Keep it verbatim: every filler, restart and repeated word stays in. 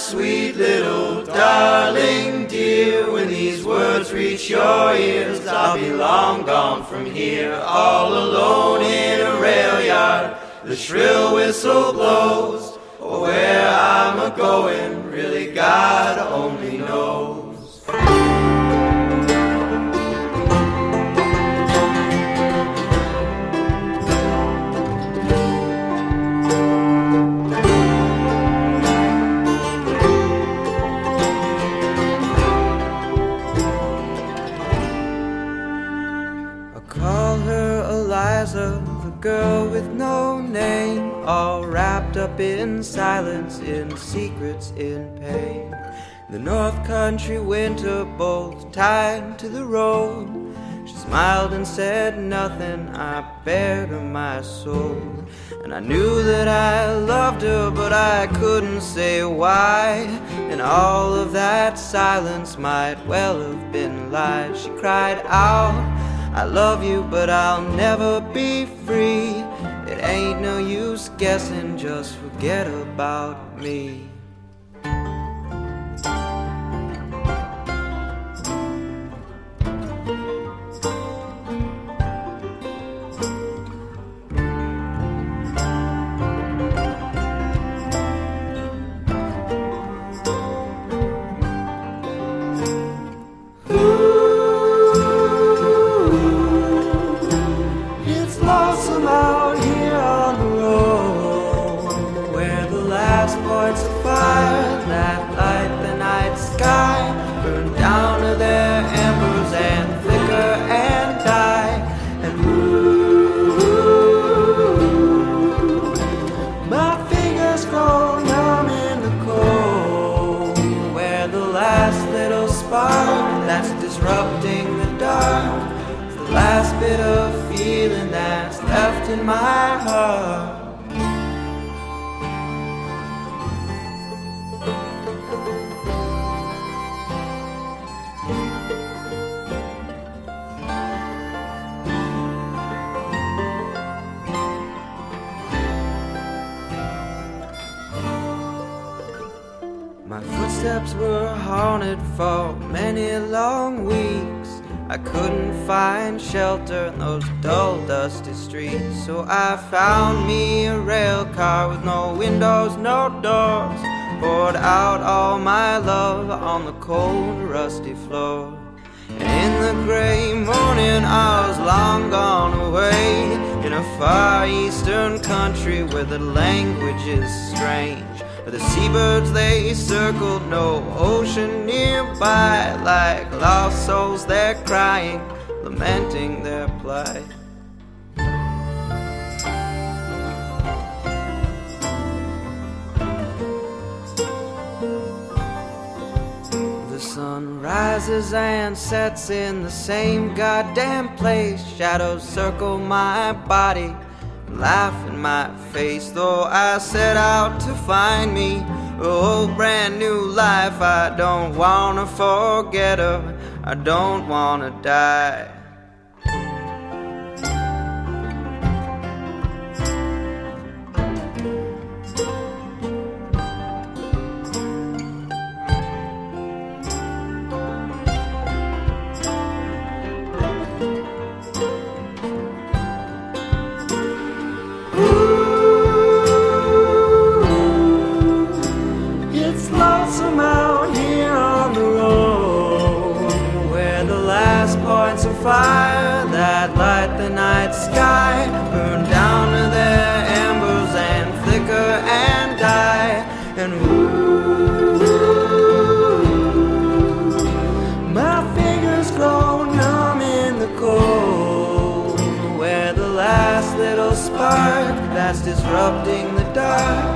sweet little darling dear, when these words reach your ears, I'll be long gone from here, all alone in a rail yard. The shrill whistle blows, oh, where I'm a-going, really God only knows. Call her Eliza, the girl with no name, all wrapped up in silence, in secrets, in pain. The North Country winter, both tied to the road. She smiled and said nothing, I bared her my soul. And I knew that I loved her, but I couldn't say why. And all of that silence might well have been lies. She cried out, I love you, but I'll never be free. It ain't no use guessing, just forget about me. Out here on the road, where the last points of fire that light the night sky burn down to their embers and flicker and die. And ooh, my fingers grow numb in the cold, where the last little spark that's disrupting the dark, the last bit of feeling that's left in my heart. My footsteps were haunted for many long weeks. I couldn't find shelter in those dull, dusty streets. So I found me a rail car with no windows, no doors. Poured out all my love on the cold, rusty floor. And in the gray morning I was long gone away, in a far eastern country where the language is strange. Where the seabirds they circled, no ocean nearby. Like lost souls they're crying, lamenting their plight. The sun rises and sets in the same goddamn place. Shadows circle my body, laugh in my face, though I set out to find me a whole brand new life. I don't wanna forget her, I don't wanna die. Points of fire that light the night sky burn down to their embers and flicker and die. And ooh, my fingers grow numb in the cold, where the last little spark that's disrupting the dark,